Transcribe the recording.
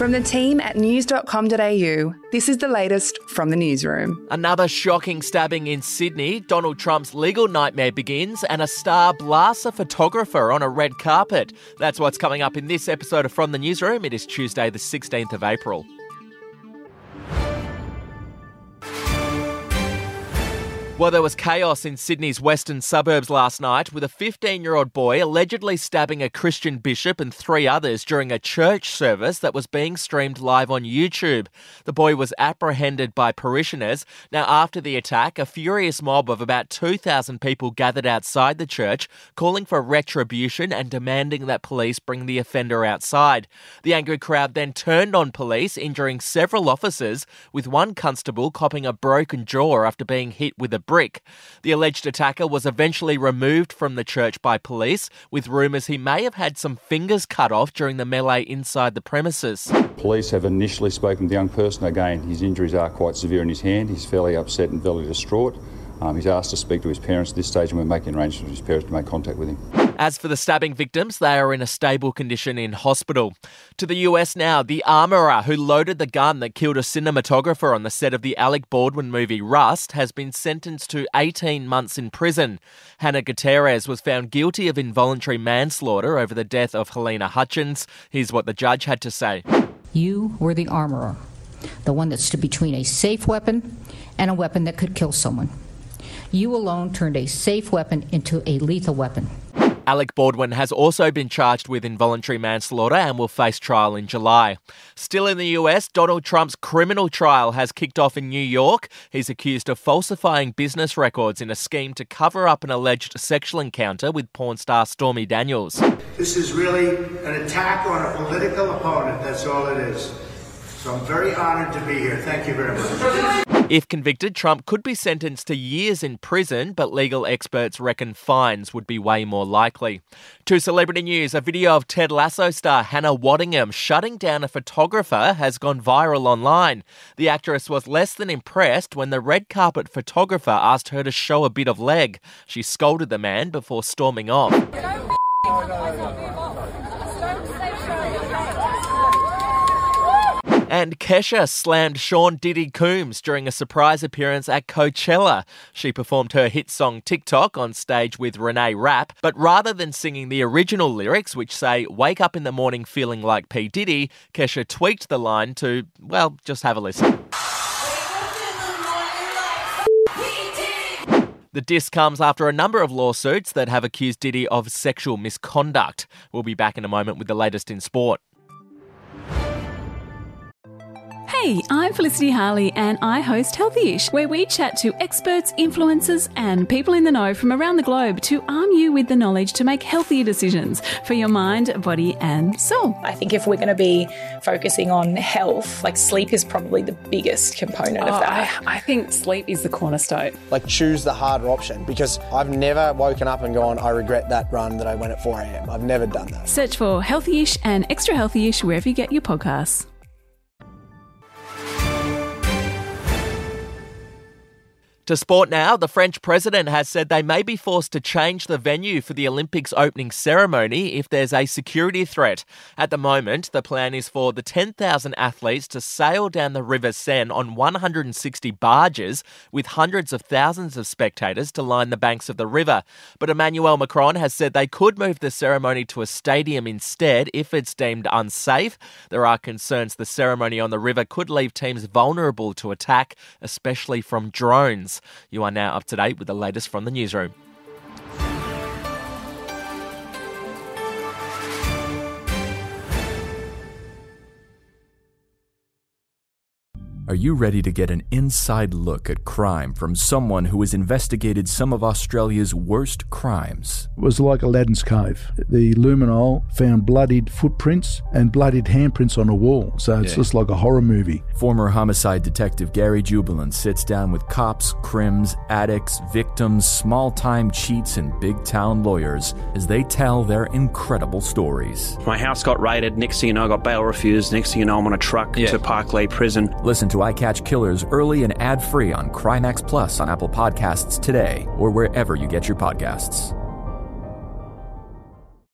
From the team at news.com.au, this is the latest from the newsroom. Another shocking stabbing in Sydney. Donald Trump's legal nightmare begins and a star blasts a photographer on a red carpet. That's what's coming up in this episode of From the Newsroom. It is Tuesday the 16th of April. Well, there was chaos in Sydney's western suburbs last night with a 15-year-old boy allegedly stabbing a Christian bishop and 3 others during a church service that was being streamed live on YouTube. The boy was apprehended by parishioners. Now, after the attack, a furious mob of about 2,000 people gathered outside the church, calling for retribution and demanding that police bring the offender outside. The angry crowd then turned on police, injuring several officers, with one constable copping a broken jaw after being hit with a brick. The alleged attacker was eventually removed from the church by police, with rumours he may have had some fingers cut off during the melee inside the premises. Police have initially spoken to the young person. Again, his injuries are quite severe in his hand. He's fairly upset and fairly distraught. He's asked to speak to his parents at this stage, and we're making arrangements with his parents to make contact with him. As for the stabbing victims, they are in a stable condition in hospital. To the US now, the armourer who loaded the gun that killed a cinematographer on the set of the Alec Baldwin movie Rust has been sentenced to 18 months in prison. Hannah Gutierrez was found guilty of involuntary manslaughter over the death of Helena Hutchins. Here's what the judge had to say. You were the armourer, the one that stood between a safe weapon and a weapon that could kill someone. You alone turned a safe weapon into a lethal weapon. Alec Baldwin has also been charged with involuntary manslaughter and will face trial in July. Still in the US, Donald Trump's criminal trial has kicked off in New York. He's accused of falsifying business records in a scheme to cover up an alleged sexual encounter with porn star Stormy Daniels. This is really an attack on a political opponent, that's all it is. So I'm very honoured to be here. Thank you very much. If convicted, Trump could be sentenced to years in prison, but legal experts reckon fines would be way more likely. To celebrity news, a video of Ted Lasso star Hannah Waddingham shutting down a photographer has gone viral online. The actress was less than impressed when the red carpet photographer asked her to show a bit of leg. She scolded the man before storming off. And Kesha slammed Sean Diddy Coombs during a surprise appearance at Coachella. She performed her hit song TikTok on stage with Renee Rapp, but rather than singing the original lyrics, which say, "Wake up in the morning feeling like P. Diddy," Kesha tweaked the line to, well, just have a listen. The diss comes after a number of lawsuits that have accused Diddy of sexual misconduct. We'll be back in a moment with the latest in sport. Hey, I'm Felicity Harley and I host Healthyish, where we chat to experts, influencers and people in the know from around the globe to arm you with the knowledge to make healthier decisions for your mind, body and soul. I think if we're going to be focusing on health, like sleep is probably the biggest component of that. I think sleep is the cornerstone. Like choose the harder option, because I've never woken up and gone, I regret that run that I went at 4 a.m. I've never done that. Search for Healthyish and Extra Healthyish wherever you get your podcasts. To sport now, the French president has said they may be forced to change the venue for the Olympics opening ceremony if there's a security threat. At the moment, the plan is for the 10,000 athletes to sail down the River Seine on 160 barges with hundreds of thousands of spectators to line the banks of the river. But Emmanuel Macron has said they could move the ceremony to a stadium instead if it's deemed unsafe. There are concerns the ceremony on the river could leave teams vulnerable to attack, especially from drones. You are now up to date with the latest from the newsroom. Are you ready to get an inside look at crime from someone who has investigated some of Australia's worst crimes? It was like Aladdin's Cave. The luminol found bloodied footprints and bloodied handprints on a wall, so it's just like a horror movie. Former homicide detective Gary Jubelin sits down with cops, crims, addicts, victims, small-time cheats, and big-town lawyers as they tell their incredible stories. My house got raided. Next thing you know, I got bail refused. Next thing you know, I'm on a truck to Parklea Prison. Listen to I Catch Killers early and ad-free on Crimex Plus on Apple Podcasts today or wherever you get your podcasts.